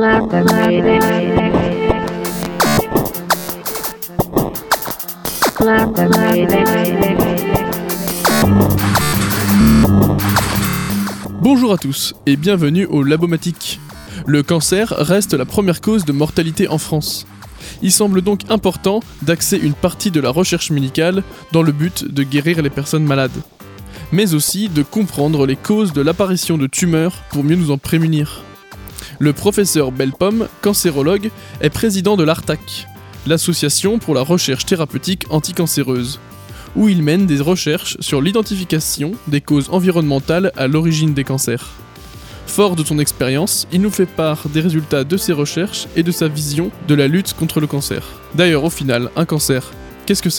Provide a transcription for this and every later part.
Bonjour à tous et bienvenue au Labomatique. Le cancer reste la première cause de mortalité en France. Il semble donc important d'axer une partie de la recherche médicale dans le but de guérir les personnes malades, mais aussi de comprendre les causes de l'apparition de tumeurs pour mieux nous en prémunir. Le professeur Bellepomme, cancérologue, est président de l'ARTAC, l'association pour la recherche thérapeutique anticancéreuse, où il mène des recherches sur l'identification des causes environnementales à l'origine des cancers. Fort de son expérience, il nous fait part des résultats de ses recherches et de sa vision de la lutte contre le cancer. D'ailleurs, au final, un cancer, qu'est-ce que c'est ?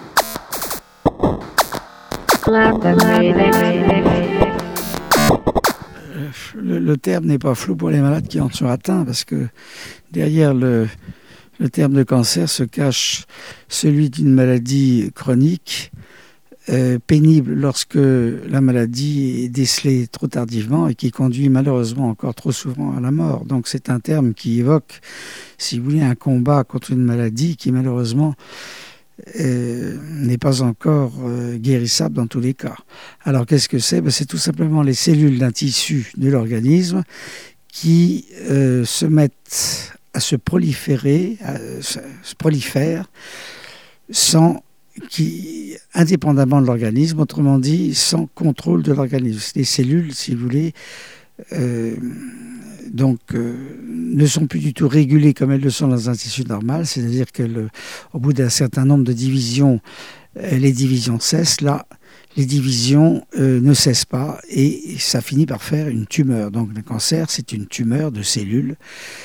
Le terme n'est pas flou pour les malades qui en sont atteints, parce que derrière le terme de cancer se cache celui d'une maladie chronique, pénible lorsque la maladie est décelée trop tardivement et qui conduit malheureusement encore trop souvent à la mort. Donc c'est un terme qui évoque, si vous voulez, un combat contre une maladie qui malheureusement n'est pas encore guérissable dans tous les cas. Alors qu'est-ce que c'est ? C'est tout simplement les cellules d'un tissu de l'organisme qui se mettent à se proliférer, indépendamment de l'organisme, autrement dit, sans contrôle de l'organisme. Les cellules, si vous voulez, ne sont plus du tout régulées comme elles le sont dans un tissu normal, c'est-à-dire qu'au bout d'un certain nombre de divisions, les divisions cessent. Là, les divisions ne cessent pas et ça finit par faire une tumeur. Donc le cancer, c'est une tumeur de cellules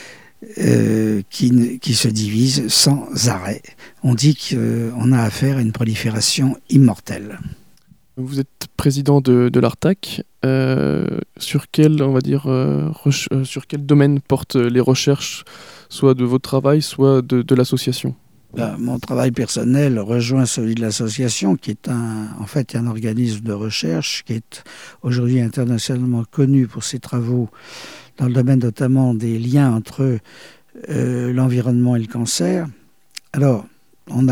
qui se divise sans arrêt. On dit qu'on a affaire à une prolifération immortelle. Vous êtes président de l'ARTAC. Sur quel domaine portent les recherches, soit de votre travail, soit de l'association ? Mon travail personnel rejoint celui de l'association, qui est un organisme de recherche qui est aujourd'hui internationalement connu pour ses travaux dans le domaine notamment des liens entre l'environnement et le cancer. Alors, on a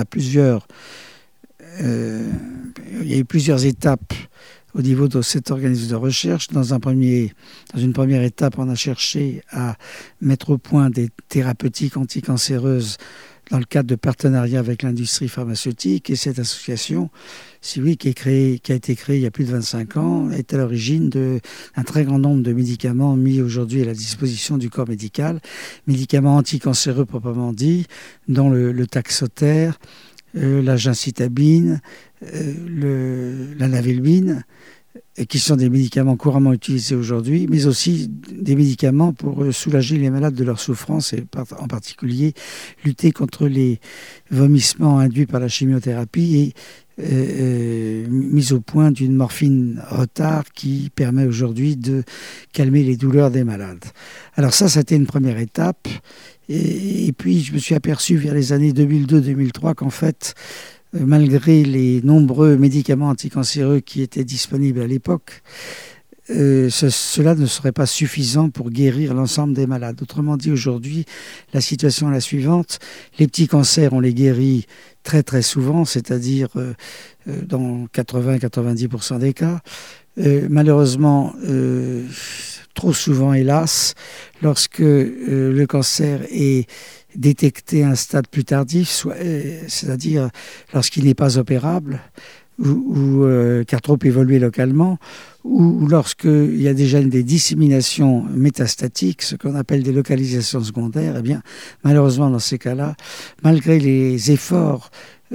il y a eu plusieurs étapes au niveau de cet organisme de recherche. Dans une première étape, on a cherché à mettre au point des thérapeutiques anticancéreuses dans le cadre de partenariats avec l'industrie pharmaceutique. Et cette association, si oui, qui a été créée il y a plus de 25 ans, est à l'origine d'un très grand nombre de médicaments mis aujourd'hui à la disposition du corps médical, médicaments anticancéreux proprement dit, dont le Taxotere, la gemcitabine, la navelbine, qui sont des médicaments couramment utilisés aujourd'hui, mais aussi des médicaments pour soulager les malades de leur souffrance et en particulier lutter contre les vomissements induits par la chimiothérapie et mise au point d'une morphine retard qui permet aujourd'hui de calmer les douleurs des malades. Alors ça a été une première étape. Et puis je me suis aperçu vers les années 2002-2003 qu'en fait, malgré les nombreux médicaments anticancéreux qui étaient disponibles à l'époque, cela ne serait pas suffisant pour guérir l'ensemble des malades. Autrement dit, aujourd'hui, la situation est la suivante. Les petits cancers, on les guérit très très souvent, c'est-à-dire dans 80-90% des cas. Malheureusement, trop souvent, hélas, lorsque le cancer est détecté à un stade plus tardif, c'est-à-dire lorsqu'il n'est pas opérable, ou qui a trop évolué localement, ou lorsqu'il y a déjà des disséminations métastatiques, ce qu'on appelle des localisations secondaires, eh bien, malheureusement, dans ces cas-là, malgré les efforts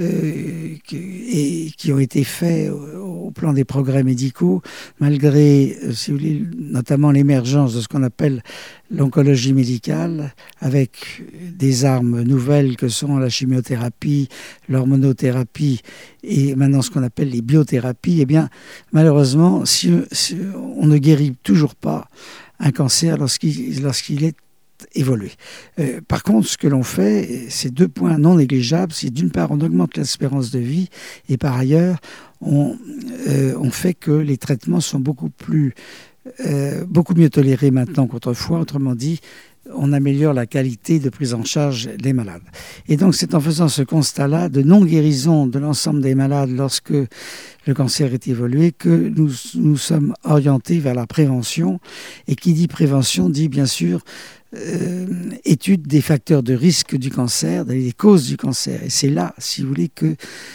qui ont été faits au plan des progrès médicaux, malgré, si vous voulez, notamment l'émergence de ce qu'on appelle l'oncologie médicale, avec des armes nouvelles que sont la chimiothérapie, l'hormonothérapie et maintenant ce qu'on appelle les biothérapies, eh bien, malheureusement, si on ne guérit toujours pas un cancer lorsqu'il est évoluer. Par contre, ce que l'on fait, c'est 2 points non négligeables. C'est d'une part, on augmente l'espérance de vie et par ailleurs, on fait que les traitements sont beaucoup mieux tolérés maintenant qu'autrefois. Autrement dit, on améliore la qualité de prise en charge des malades. Et donc c'est en faisant ce constat-là de non-guérison de l'ensemble des malades lorsque le cancer est évolué que nous sommes orientés vers la prévention. Et qui dit prévention dit bien sûr étude des facteurs de risque du cancer, des causes du cancer. Et c'est là, si vous voulez, que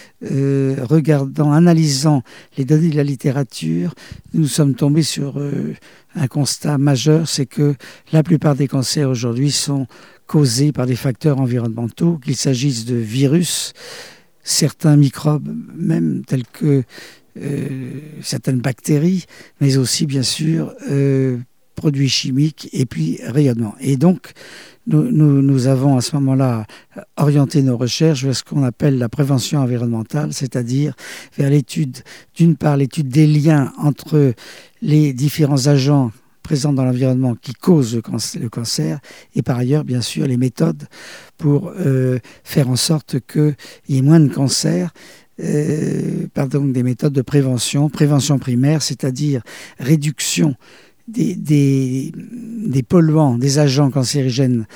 analysant les données de la littérature, nous sommes tombés sur un constat majeur, c'est que la plupart des cancers aujourd'hui sont causés par des facteurs environnementaux, qu'il s'agisse de virus, certains microbes même tels que certaines bactéries, mais aussi bien sûr produits chimiques et puis rayonnement. Et donc nous avons à ce moment-là orienté nos recherches vers ce qu'on appelle la prévention environnementale, c'est-à-dire vers l'étude, d'une part l'étude des liens entre les différents agents présents dans l'environnement qui causent le cancer, et par ailleurs, bien sûr, les méthodes pour faire en sorte qu'il y ait moins de cancers, des méthodes de prévention primaire, c'est-à-dire réduction des polluants, des agents cancérigènes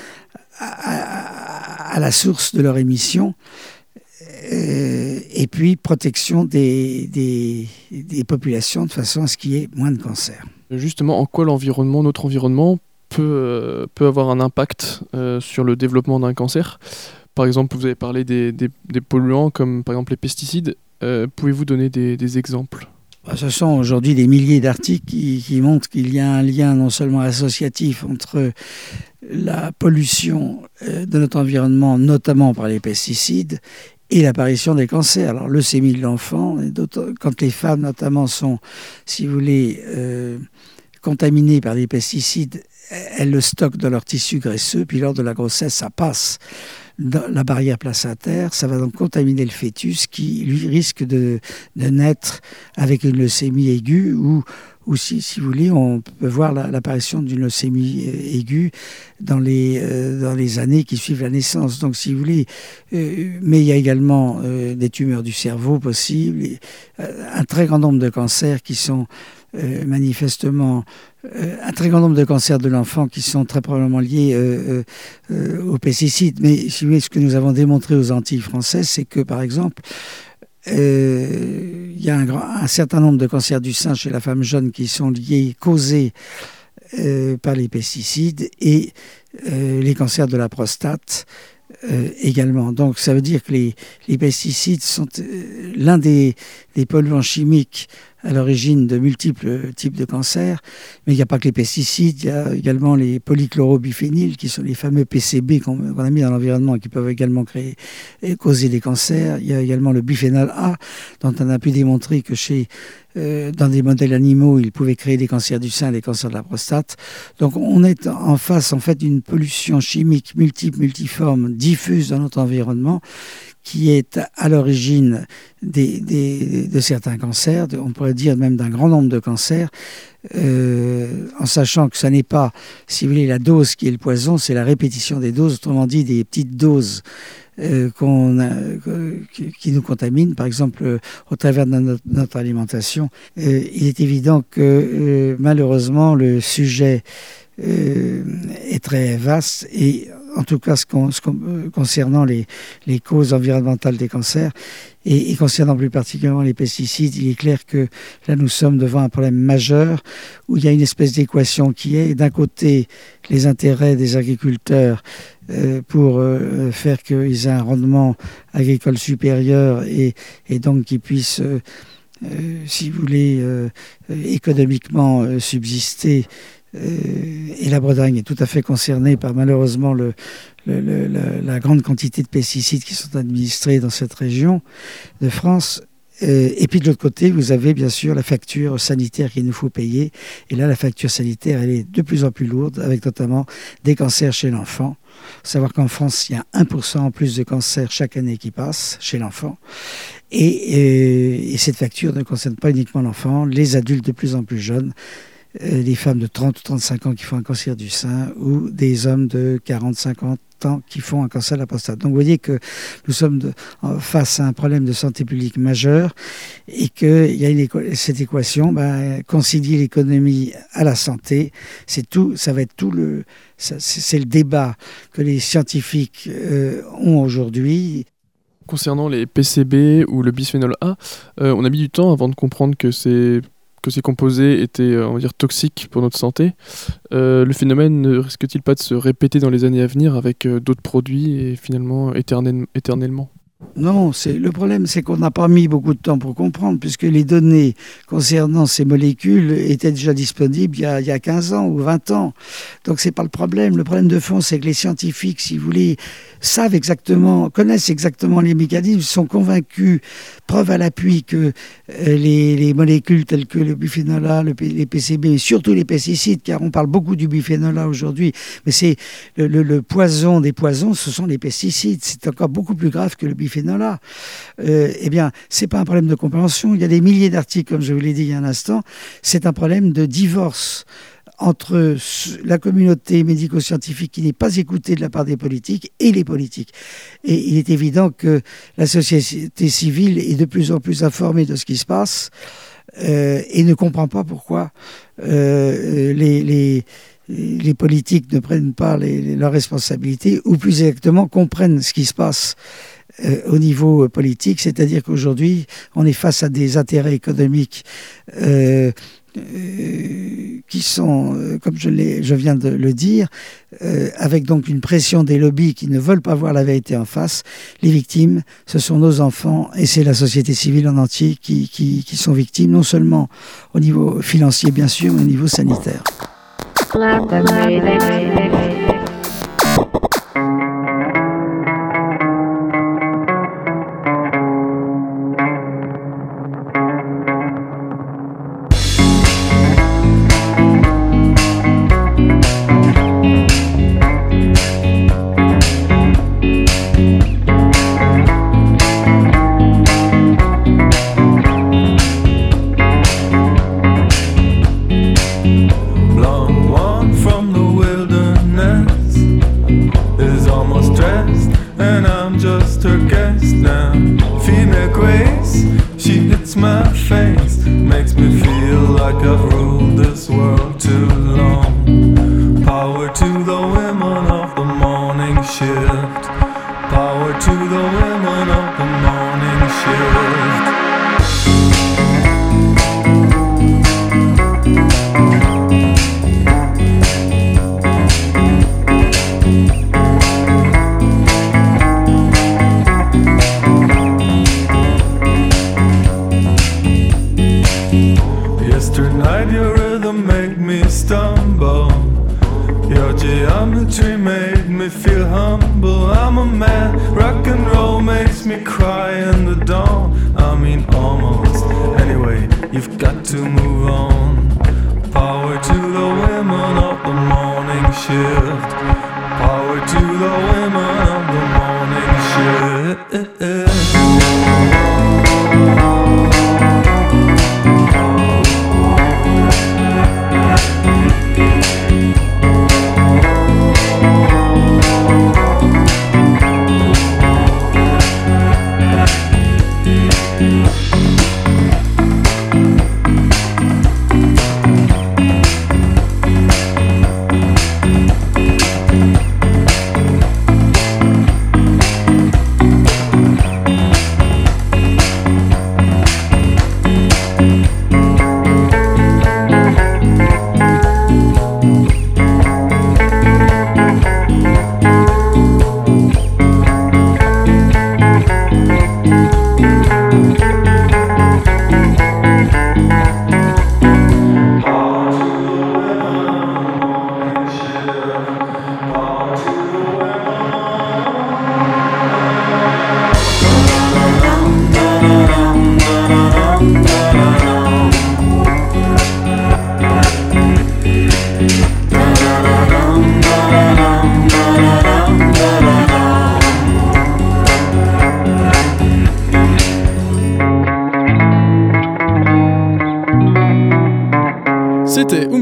à la source de leur émission, et puis protection des populations de façon à ce qu'il y ait moins de cancers. Justement, en quoi notre environnement peut avoir un impact sur le développement d'un cancer ? Par exemple, vous avez parlé des polluants comme par exemple les pesticides. Pouvez-vous donner des exemples ? Ce sont aujourd'hui des milliers d'articles qui montrent qu'il y a un lien non seulement associatif entre la pollution de notre environnement, notamment par les pesticides, et l'apparition des cancers. Alors, leucémie de l'enfant, quand les femmes notamment sont, si vous voulez, contaminées par des pesticides, elles le stockent dans leur tissu graisseux, puis lors de la grossesse, ça passe dans la barrière placentaire, ça va donc contaminer le fœtus qui, lui, risque de naître avec une leucémie aiguë ou si vous voulez, on peut voir l'apparition d'une leucémie aiguë dans les années qui suivent la naissance. Donc, si vous voulez, mais il y a également des tumeurs du cerveau possibles, un très grand nombre de cancers qui sont manifestement un très grand nombre de cancers de l'enfant qui sont très probablement liés aux pesticides. Mais si vous voulez, ce que nous avons démontré aux Antilles françaises, c'est que, par exemple, il y a un certain nombre de cancers du sein chez la femme jeune qui sont causés par les pesticides, et les cancers de la prostate également. Donc ça veut dire que les pesticides sont l'un des polluants chimiques à l'origine de multiples types de cancers, mais il n'y a pas que les pesticides, il y a également les polychlorobiphéniles, qui sont les fameux PCB qu'on a mis dans l'environnement et qui peuvent également causer des cancers. Il y a également le biphénol A, dont on a pu démontrer que dans des modèles animaux, il pouvait créer des cancers du sein et des cancers de la prostate. Donc on est en face en fait d'une pollution chimique multiforme, diffuse dans notre environnement, qui est à l'origine de certains cancers, on pourrait dire même d'un grand nombre de cancers, en sachant que ce n'est pas, si vous voulez, la dose qui est le poison, c'est la répétition des doses, autrement dit des petites doses qui nous contaminent, par exemple au travers de notre alimentation. Il est évident que malheureusement le sujet est très vaste, et en tout cas concernant les causes environnementales des cancers et concernant plus particulièrement les pesticides, il est clair que là nous sommes devant un problème majeur où il y a une espèce d'équation qui est d'un côté les intérêts des agriculteurs pour faire qu'ils aient un rendement agricole supérieur et donc qu'ils puissent si vous voulez économiquement subsister. Et la Bretagne est tout à fait concernée par malheureusement la grande quantité de pesticides qui sont administrés dans cette région de France. Et puis de l'autre côté, vous avez bien sûr la facture sanitaire qu'il nous faut payer. Et là, la facture sanitaire, elle est de plus en plus lourde, avec notamment des cancers chez l'enfant. Il faut savoir qu'en France, il y a 1% en plus de cancers chaque année qui passe chez l'enfant. Et cette facture ne concerne pas uniquement l'enfant, les adultes de plus en plus jeunes. des femmes de 30 ou 35 ans qui font un cancer du sein ou des hommes de 40, 50 ans qui font un cancer de la prostate. Donc vous voyez que nous sommes face à un problème de santé publique majeur et qu'il y a cette équation, concilier l'économie à la santé, c'est tout, ça va être tout c'est le débat que les scientifiques ont aujourd'hui. Concernant les PCB ou le bisphénol A, on a mis du temps avant de comprendre que ces composés étaient, on va dire, toxiques pour notre santé. Le phénomène ne risque-t-il pas de se répéter dans les années à venir avec d'autres produits et finalement éternellement ? Non, le problème, c'est qu'on n'a pas mis beaucoup de temps pour comprendre, puisque les données concernant ces molécules étaient déjà disponibles il y a 15 ans ou 20 ans. Donc, c'est pas le problème. Le problème de fond, c'est que les scientifiques, si vous voulez, connaissent exactement les mécanismes, sont convaincus, preuve à l'appui, que les molécules telles que le bisphénol A, les PCB, et surtout les pesticides, car on parle beaucoup du bisphénol A aujourd'hui, mais c'est le poison des poisons, ce sont les pesticides. C'est encore beaucoup plus grave que le bisphénol A. Eh bien, c'est pas un problème de compréhension. Il y a des milliers d'articles, comme je vous l'ai dit il y a un instant. C'est un problème de divorce entre la communauté médico-scientifique qui n'est pas écoutée de la part des politiques et les politiques. Et il est évident que la société civile est de plus en plus informée de ce qui se passe et ne comprend pas pourquoi les politiques ne prennent pas leurs responsabilités, ou plus exactement comprennent ce qui se passe au niveau politique, c'est-à-dire qu'aujourd'hui, on est face à des intérêts économiques qui sont, comme je viens de le dire, avec donc une pression des lobbies qui ne veulent pas voir la vérité en face. Les victimes, ce sont nos enfants et c'est la société civile en entier qui sont victimes, non seulement au niveau financier bien sûr, mais au niveau sanitaire.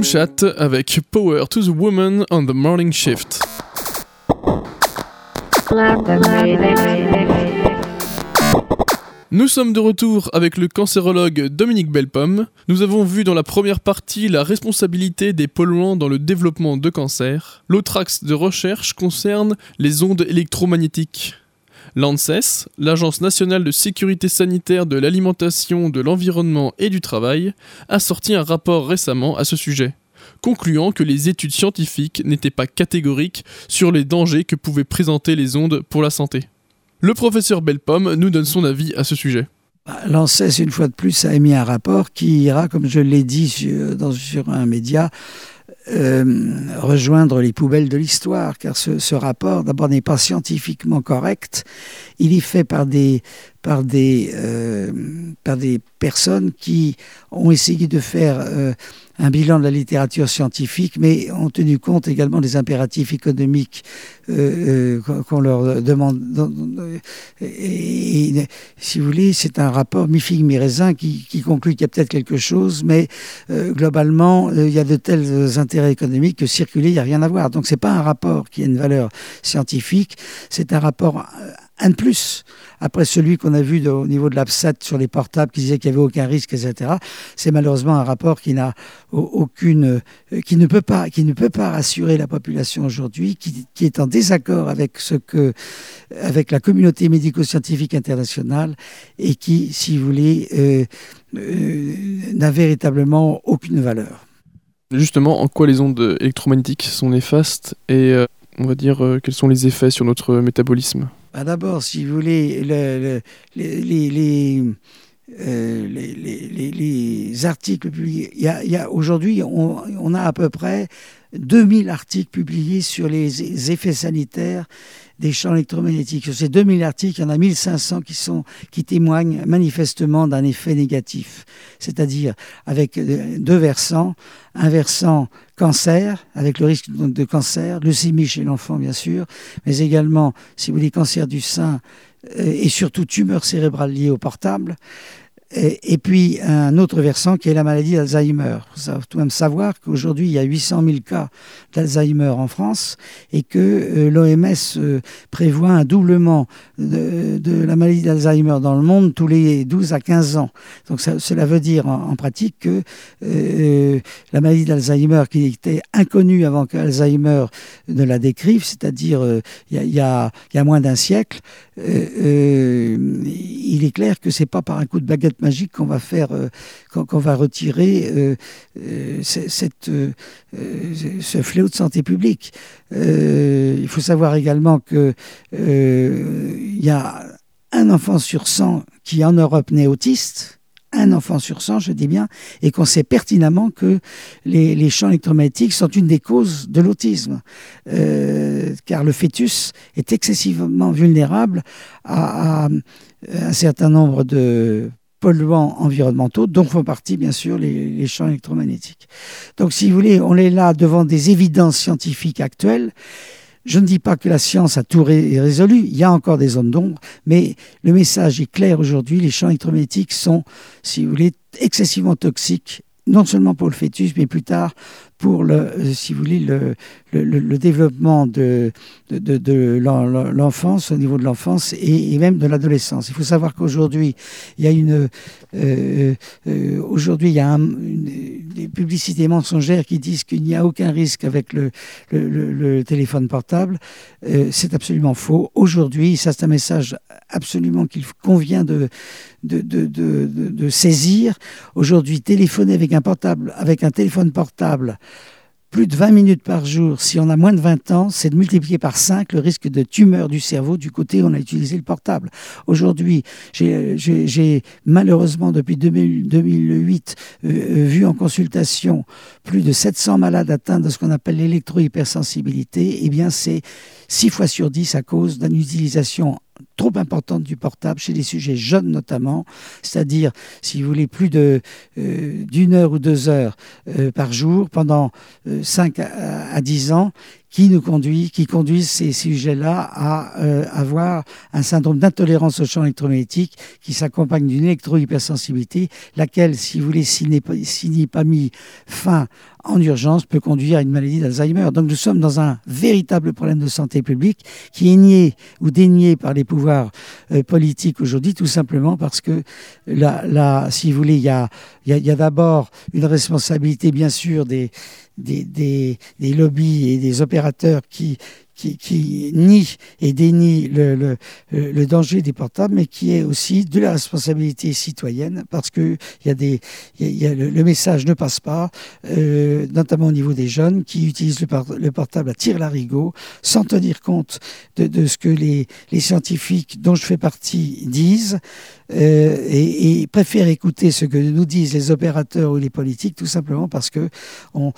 Chat avec Power to the Woman on the Morning Shift. Nous sommes de retour avec le cancérologue Dominique Bellepomme. Nous avons vu dans la première partie la responsabilité des polluants dans le développement de cancer. L'autre axe de recherche concerne les ondes électromagnétiques. L'ANSES, l'Agence nationale de sécurité sanitaire de l'alimentation, de l'environnement et du travail, a sorti un rapport récemment à ce sujet, concluant que les études scientifiques n'étaient pas catégoriques sur les dangers que pouvaient présenter les ondes pour la santé. Le professeur Bellepomme nous donne son avis à ce sujet. L'ANSES, une fois de plus, a émis un rapport qui ira, comme je l'ai dit sur un média, rejoindre les poubelles de l'histoire, car ce rapport, d'abord, n'est pas scientifiquement correct. Il est fait par des personnes qui ont essayé de faire un bilan de la littérature scientifique, mais ont tenu compte également des impératifs économiques qu'on leur demande. Et, si vous voulez, c'est un rapport mi-figue, mi-raisin qui conclut qu'il y a peut-être quelque chose, mais globalement, il y a de tels intérêts économiques que circuler, il n'y a rien à voir. Donc, ce n'est pas un rapport qui a une valeur scientifique, c'est un rapport un de plus, après celui qu'on a vu au niveau de l'ABSAT sur les portables qui disait qu'il n'y avait aucun risque, etc. C'est malheureusement un rapport qui n'a qui ne peut pas rassurer la population aujourd'hui, qui est en désaccord avec la communauté médico-scientifique internationale et qui, si vous voulez, n'a véritablement aucune valeur. Justement, en quoi les ondes électromagnétiques sont néfastes et on va dire quels sont les effets sur notre métabolisme ? D'abord, si vous voulez, les articles publiés, aujourd'hui, on a à peu près 2000 articles publiés sur les effets sanitaires des champs électromagnétiques. Sur ces 2000 articles, il y en a 1500 qui témoignent manifestement d'un effet négatif. C'est-à-dire avec deux versants. Un versant cancer, avec le risque de cancer, leucémie chez l'enfant bien sûr, mais également, si vous voulez, cancer du sein et surtout tumeur cérébrale liée au portable. Et puis un autre versant qui est la maladie d'Alzheimer. Il faut tout de même savoir qu'aujourd'hui, il y a 800 000 cas d'Alzheimer en France et que l'OMS prévoit un doublement de la maladie d'Alzheimer dans le monde tous les 12 à 15 ans. Donc cela veut dire en pratique que la maladie d'Alzheimer, qui était inconnue avant qu'Alzheimer ne la décrive, c'est-à-dire il y a moins d'un siècle, il est clair que c'est pas par un coup de baguette magique qu'on va faire, qu'on va retirer ce fléau de santé publique. Il faut savoir également que il y a un enfant sur 100 qui en Europe naît autiste. Un enfant sur 100, je dis bien, et qu'on sait pertinemment que les champs électromagnétiques sont une des causes de l'autisme, car le fœtus est excessivement vulnérable à un certain nombre de polluants environnementaux, dont font partie bien sûr les champs électromagnétiques. Donc si vous voulez, on est là devant des évidences scientifiques actuelles. Je ne dis pas que la science a tout résolu, il y a encore des zones d'ombre, mais le message est clair aujourd'hui, les champs électromagnétiques sont, si vous voulez, excessivement toxiques, non seulement pour le fœtus, mais plus tard pour si vous voulez, le développement de l'enfance, au niveau de l'enfance et même de l'adolescence. Il faut savoir qu'aujourd'hui, il y a des publicités mensongères qui disent qu'il n'y a aucun risque avec le téléphone portable. C'est absolument faux. Aujourd'hui, ça c'est un message absolument qu'il convient de saisir. Aujourd'hui, téléphoner avec un téléphone portable plus de 20 minutes par jour, si on a moins de 20 ans, c'est de multiplier par 5 le risque de tumeur du cerveau du côté où on a utilisé le portable. Aujourd'hui, j'ai malheureusement, depuis 2008, vu en consultation plus de 700 malades atteints de ce qu'on appelle l'électro-hypersensibilité. Eh bien, c'est 6 fois sur 10 à cause d'une utilisation trop importante du portable chez les sujets jeunes notamment, c'est-à-dire, si vous voulez, plus d'une heure ou 2 heures par jour pendant 5 à 10 ans, qui conduisent ces sujets-là à avoir un syndrome d'intolérance au champ électromagnétique qui s'accompagne d'une électro-hypersensibilité, laquelle, si vous voulez, s'il n'est pas mis fin en urgence, peut conduire à une maladie d'Alzheimer. Donc nous sommes dans un véritable problème de santé publique qui est nié ou dénié par les pouvoirs politiques aujourd'hui, tout simplement parce que, si vous voulez, il y a d'abord une responsabilité, bien sûr, des lobbies et des opérateurs qui nie et dénie le danger des portables, mais qui est aussi de la responsabilité citoyenne, parce que le message ne passe pas, notamment au niveau des jeunes qui utilisent le portable à tire-larigot, sans tenir compte de ce que les scientifiques dont je fais partie disent, et préfèrent écouter ce que nous disent les opérateurs ou les politiques, tout simplement parce que on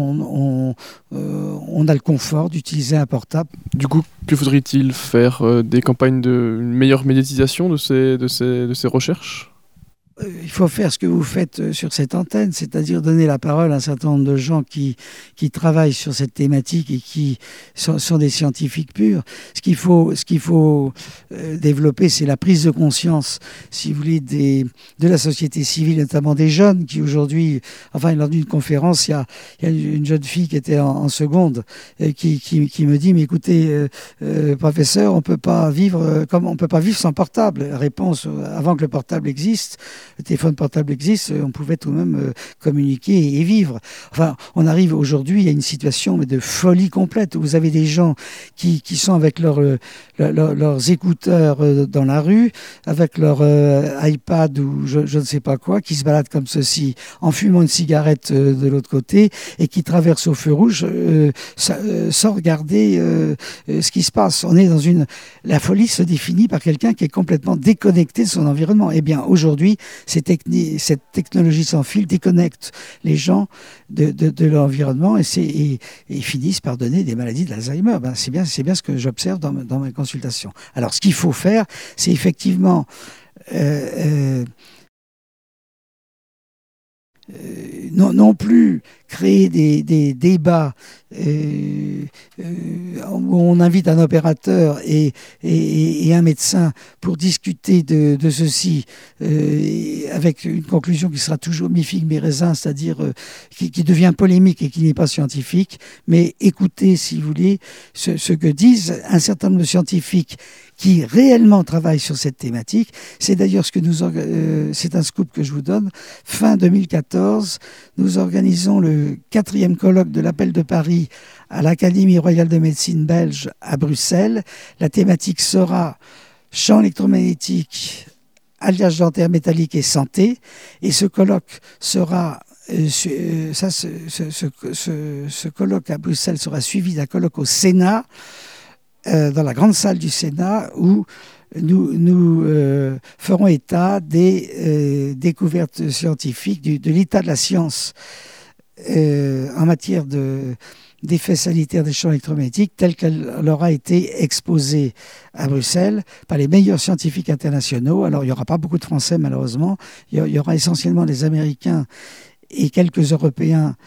a le confort d'utiliser un portable. Du coup, que faudrait-il faire? Des campagnes de meilleure médiatisation de ces recherches? Il faut faire ce que vous faites sur cette antenne, c'est-à-dire donner la parole à un certain nombre de gens qui travaillent sur cette thématique et qui sont des scientifiques purs. Ce qu'il faut développer, c'est la prise de conscience, si vous voulez, de la société civile, notamment des jeunes qui aujourd'hui, lors d'une conférence, il y a une jeune fille qui était en seconde qui me dit, mais écoutez, professeur, on peut pas vivre sans portable. Réponse, avant que le portable existe, le téléphone portable existe, on pouvait tout de même communiquer et vivre. On arrive aujourd'hui à une situation de folie complète où vous avez des gens qui sont avec leurs écouteurs dans la rue, avec leur iPad ou je ne sais pas quoi, qui se baladent comme ceci, en fumant une cigarette de l'autre côté et qui traversent au feu rouge sans regarder ce qui se passe. La folie se définit par quelqu'un qui est complètement déconnecté de son environnement. Eh bien, aujourd'hui, cette technologie sans fil déconnecte les gens de l'environnement et finissent par donner des maladies d'Alzheimer. C'est bien ce que j'observe dans mes consultations. Alors, ce qu'il faut faire, c'est effectivement non plus créer des débats où on invite un opérateur et un médecin pour discuter de ceci avec une conclusion qui sera toujours mi-figue mi-raisin, c'est-à-dire qui devient polémique et qui n'est pas scientifique, mais écoutez, si vous voulez, ce que disent un certain nombre de scientifiques qui réellement travaillent sur cette thématique. C'est d'ailleurs c'est un scoop que je vous donne. Fin 2014, nous organisons le 4e colloque de l'Appel de Paris à l'Académie royale de médecine belge à Bruxelles. La thématique sera champ électromagnétique, alliage dentaire métallique et santé. Et ce colloque sera... ce colloque à Bruxelles sera suivi d'un colloque au Sénat, dans la grande salle du Sénat, où nous ferons état des découvertes scientifiques, de l'état de la science en matière d'effets sanitaires des champs électromagnétiques, telle qu'elle aura été exposée à Bruxelles par les meilleurs scientifiques internationaux. Alors, il n'y aura pas beaucoup de Français, malheureusement. Il y aura essentiellement des Américains et quelques Européens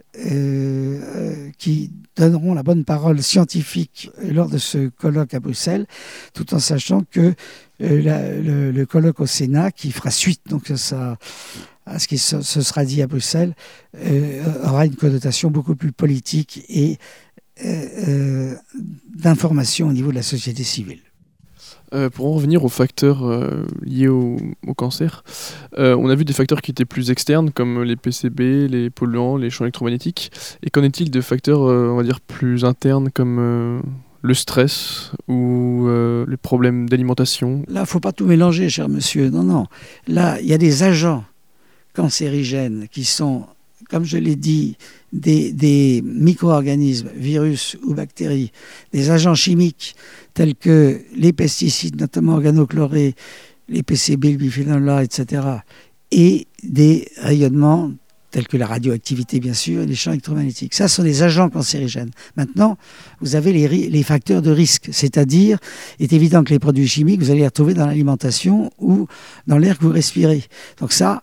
qui donneront la bonne parole scientifique lors de ce colloque à Bruxelles, tout en sachant que le colloque au Sénat, qui fera suite donc à ce qui se sera dit à Bruxelles, aura une connotation beaucoup plus politique et d'information au niveau de la société civile. Pour en revenir aux facteurs liés au cancer, on a vu des facteurs qui étaient plus externes, comme les PCB, les polluants, les champs électromagnétiques. Et qu'en est-il de facteurs, on va dire, plus internes, comme le stress ou les problèmes d'alimentation? Là, il ne faut pas tout mélanger, cher monsieur. Non. Là, il y a des agents cancérigènes qui sont, comme je l'ai dit, des micro-organismes, virus ou bactéries, des agents chimiques tels que les pesticides, notamment organochlorés, les PCB, le biphénol A, etc., et des rayonnements tels que la radioactivité, bien sûr, et les champs électromagnétiques. Ça, ce sont des agents cancérigènes. Maintenant, vous avez les facteurs de risque, c'est-à-dire, il est évident que les produits chimiques, vous allez les retrouver dans l'alimentation ou dans l'air que vous respirez. Donc ça,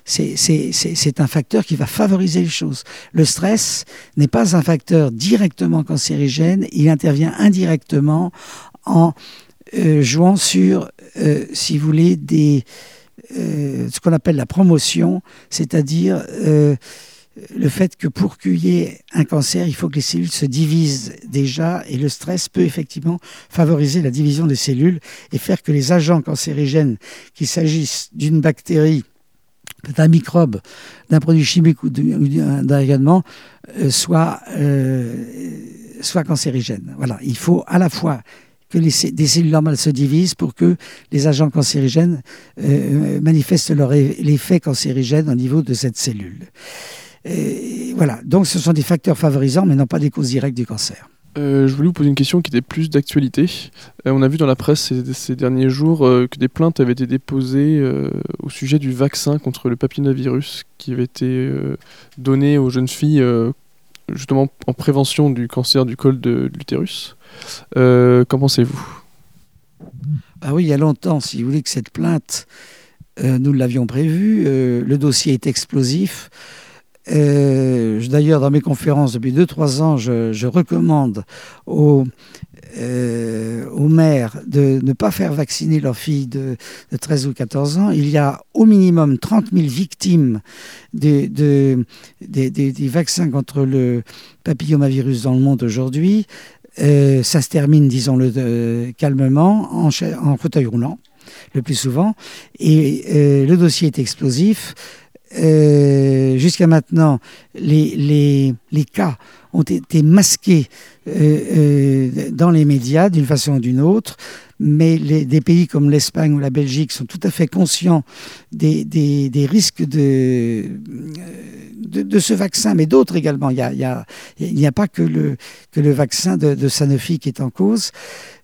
c'est un facteur qui va favoriser les choses. Le stress n'est pas un facteur directement cancérigène, il intervient indirectement en jouant sur, si vous voulez, ce qu'on appelle la promotion, c'est-à-dire le fait que pour qu'il y ait un cancer, il faut que les cellules se divisent déjà, et le stress peut effectivement favoriser la division des cellules et faire que les agents cancérigènes, qu'il s'agisse d'une bactérie, d'un microbe, d'un produit chimique ou d'un rayonnement, soient cancérigènes. Voilà, il faut à la fois que des cellules normales se divisent pour que les agents cancérigènes manifestent l'effet cancérigène au niveau de cette cellule. Voilà, donc ce sont des facteurs favorisants, mais non pas des causes directes du cancer. Je voulais vous poser une question qui était plus d'actualité. On a vu dans la presse ces derniers jours que des plaintes avaient été déposées au sujet du vaccin contre le papillomavirus qui avait été donné aux jeunes filles justement en prévention du cancer du col de l'utérus. Qu'en pensez-vous ? Ah oui, il y a longtemps, si vous voulez, que cette plainte, nous l'avions prévue. Le dossier est explosif. D'ailleurs, dans mes conférences depuis 2-3 ans, je recommande aux mères de ne pas faire vacciner leurs filles de 13 ou 14 ans. Il y a au minimum 30 000 victimes des vaccins contre le papillomavirus dans le monde aujourd'hui. Ça se termine, disons-le calmement, en fauteuil roulant, le plus souvent. Et le dossier est explosif. Jusqu'à maintenant, les cas ont été masqués dans les médias d'une façon ou d'une autre, mais des pays comme l'Espagne ou la Belgique sont tout à fait conscients des risques de ce vaccin, mais d'autres également. Il n'y a pas que le vaccin de Sanofi qui est en cause.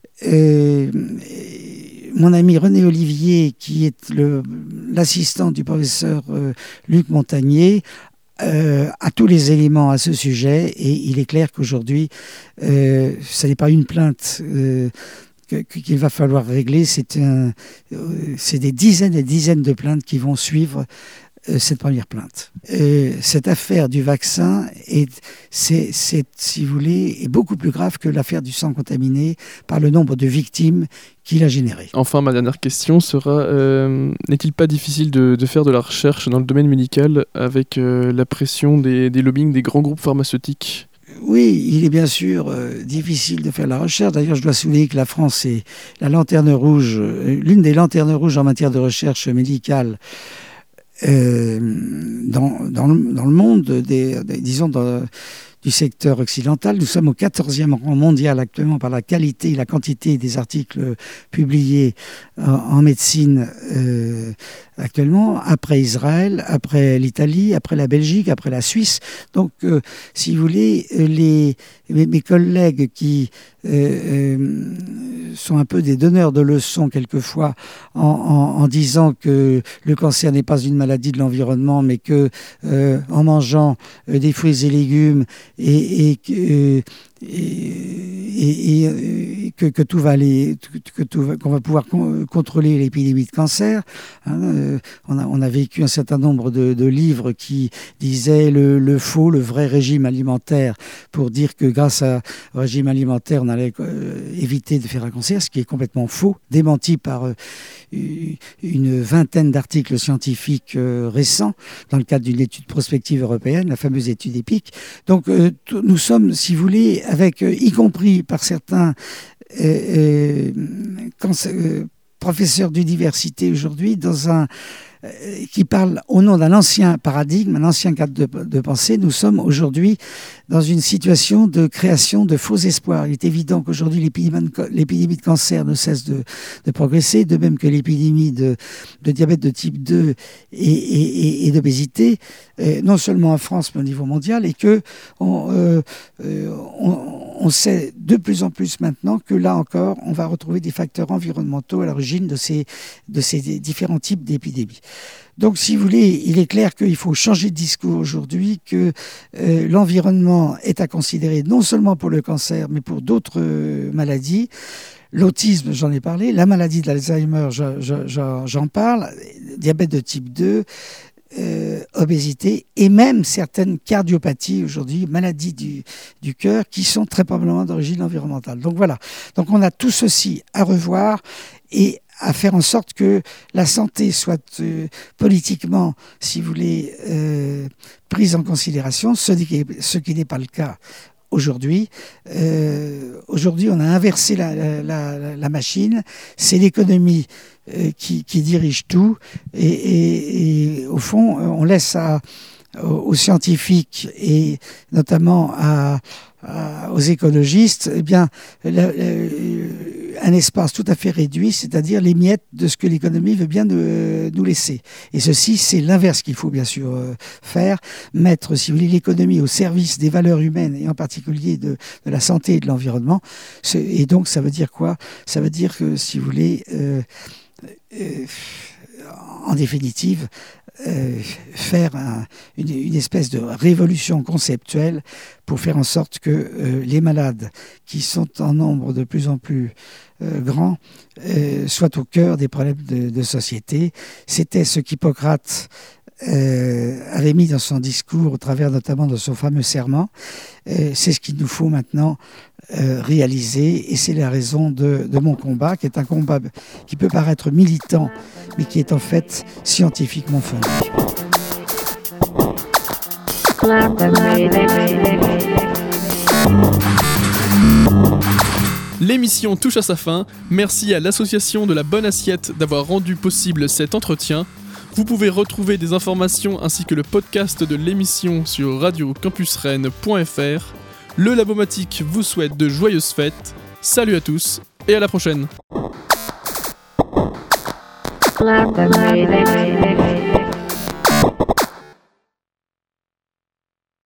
Mon ami René Olivier, qui est l'assistant du professeur Luc Montagnier, a tous les éléments à ce sujet, et il est clair qu'aujourd'hui, ce n'est pas une plainte qu'il va falloir régler, c'est des dizaines et dizaines de plaintes qui vont suivre cette première plainte. Cette affaire du vaccin c'est, si vous voulez, est beaucoup plus grave que l'affaire du sang contaminé par le nombre de victimes qu'il a généré. Enfin, ma dernière question sera, n'est-il pas difficile de faire de la recherche dans le domaine médical avec la pression des lobbying des grands groupes pharmaceutiques ? Oui, il est bien sûr difficile de faire la recherche. D'ailleurs, je dois souligner que la France est la lanterne rouge, l'une des lanternes rouges en matière de recherche médicale dans le monde, disons du secteur occidental. Nous sommes au 14e rang mondial actuellement par la qualité et la quantité des articles publiés en médecine actuellement, après Israël, après l'Italie, après la Belgique, après la Suisse. Donc, si vous voulez, mes collègues qui sont un peu des donneurs de leçons quelquefois en disant que le cancer n'est pas une maladie de l'environnement, mais que en mangeant des fruits et légumes et que tout va aller, qu'on va pouvoir contrôler l'épidémie de cancer. On a vécu un certain nombre de livres qui disaient le faux, le vrai régime alimentaire, pour dire que grâce au régime alimentaire, on allait éviter de faire un cancer, ce qui est complètement faux, démenti par une vingtaine d'articles scientifiques récents dans le cadre d'une étude prospective européenne, la fameuse étude EPIC. Donc nous sommes, si vous voulez, avec, y compris par certains professeurs d'université aujourd'hui, qui parlent au nom d'un ancien paradigme, un ancien cadre de pensée. Nous sommes aujourd'hui dans une situation de création de faux espoirs. Il est évident qu'aujourd'hui, l'épidémie de cancer ne cesse de progresser, de même que l'épidémie de diabète de type 2 et d'obésité, non seulement en France, mais au niveau mondial, et que on sait de plus en plus maintenant que là encore, on va retrouver des facteurs environnementaux à l'origine de ces différents types d'épidémies. Donc, si vous voulez, il est clair qu'il faut changer de discours aujourd'hui, que l'environnement est à considérer non seulement pour le cancer, mais pour d'autres maladies. L'autisme, j'en ai parlé. La maladie d'Alzheimer, j'en parle. Diabète de type 2. obésité et même certaines cardiopathies aujourd'hui, maladies du cœur, qui sont très probablement d'origine environnementale. Donc voilà, donc on a tout ceci à revoir et à faire en sorte que la santé soit politiquement, si vous voulez, prise en considération, ce qui n'est pas le cas aujourd'hui. Aujourd'hui, on a inversé la machine. C'est l'économie qui dirige tout. Et au fond, on laisse aux scientifiques et notamment aux écologistes, eh bien, un espace tout à fait réduit, c'est-à-dire les miettes de ce que l'économie veut bien nous laisser. Et ceci, c'est l'inverse qu'il faut bien sûr faire, mettre, si vous voulez, l'économie au service des valeurs humaines et en particulier de la santé et de l'environnement. Et donc, ça veut dire quoi ? Ça veut dire que, si vous voulez, en définitive, faire une espèce de révolution conceptuelle pour faire en sorte que les malades qui sont en nombre de plus en plus grand, soit au cœur des problèmes de société. C'était ce qu'Hippocrate avait mis dans son discours, au travers notamment de son fameux serment. C'est ce qu'il nous faut maintenant réaliser, et c'est la raison de mon combat, qui est un combat qui peut paraître militant, mais qui est en fait scientifiquement fondé. L'émission touche à sa fin. Merci à l'association de la Bonne Assiette d'avoir rendu possible cet entretien. Vous pouvez retrouver des informations ainsi que le podcast de l'émission sur radiocampusrennes.fr. Le Labomatique vous souhaite de joyeuses fêtes. Salut à tous et à la prochaine.